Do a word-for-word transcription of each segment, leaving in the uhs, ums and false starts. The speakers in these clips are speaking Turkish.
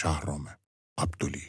Şahrome Abduli.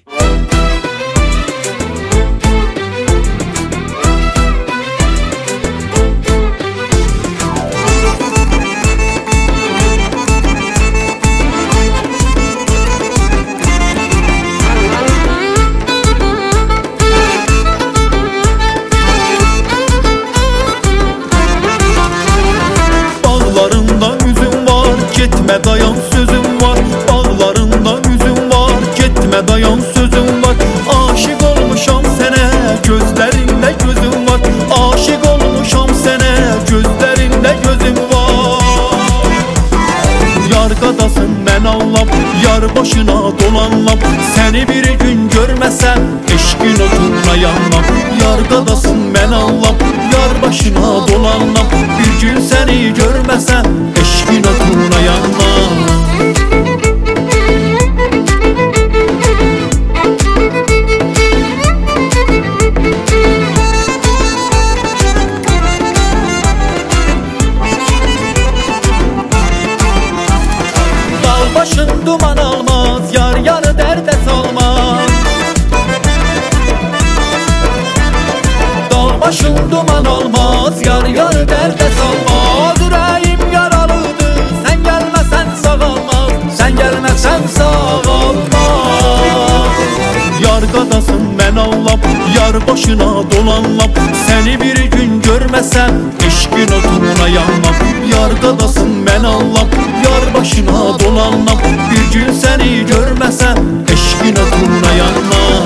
Bağlarında üzüm var, gitme dayan sözüm var. Bağlarında üzüm var, gitme dayan sözüm var. Aşık olmuşam sene, gözlerinde gözüm var. Aşık olmuşam sene, gözlerinde gözüm var. Yargadasın ben anlam, yar başına dolanlam. Seni bir gün görmesem, eşkin otuna yanmam. Yargadasın ben anlam, yar başına dolanlam. Bir gün seni görmesem, eşkin otuna yanmam. Dağ başın duman almaz, yar yarı derde salmaz. Dağ başın duman almaz, yar yarı derde salmaz. Yüreğim yaralıdır, sen gelmesen sağalmaz. Sen gelmesen sağalmaz. Yargadasın ben anlam, yar başına dolanlam. Seni bir gün görmesem, eşkin otuna yanmam. Yargadasın ben anlam, yar başına dolanlam. Bir gün seni görmesem, eşkin otuna yanmam.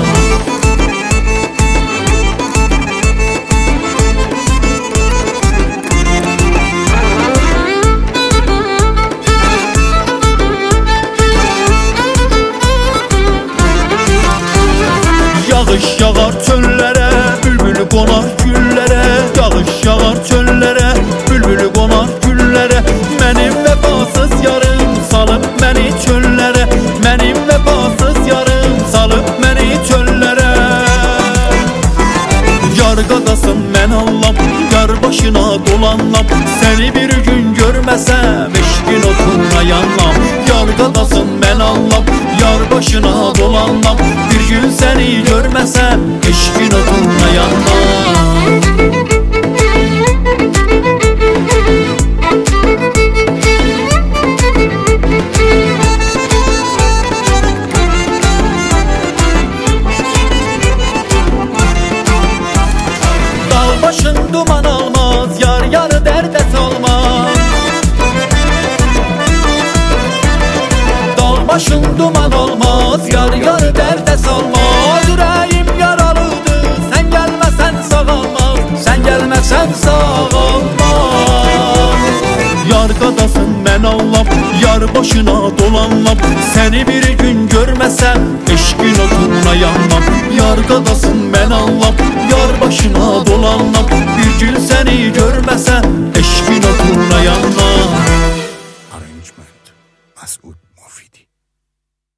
Yağış yağar çöllere, bülbülü konar güllere. Yağış yağar çöllere, bülbülü konar güllere. Benim vefasız yarım salıp beni çöllere. Benim vefasız yarım salıp beni çöllere. Yargadasın ben anlam, yar başına dolanlam. Seni bir gün görmesem, eşkin otuna yanmam. Yargadasın ben anlam, yar başına dolanlam. Bir gün seni görmesem, eşkin otuna yanmam. Dağ başın duman almaz, yar yarı derde salmaz. Dağ başın duman olmaz, yar yarı derde salmaz. Yüreğim yaralıdır, sen gelmesen sağalmaz. Sen gelmesen sağalmaz. Yargadasın ben anlam, yar başına dolanlam. Seni bir gün görmesem, eşkin otuna yanmam. Yargadasın ben anlam, yar başına dolanlam. Bir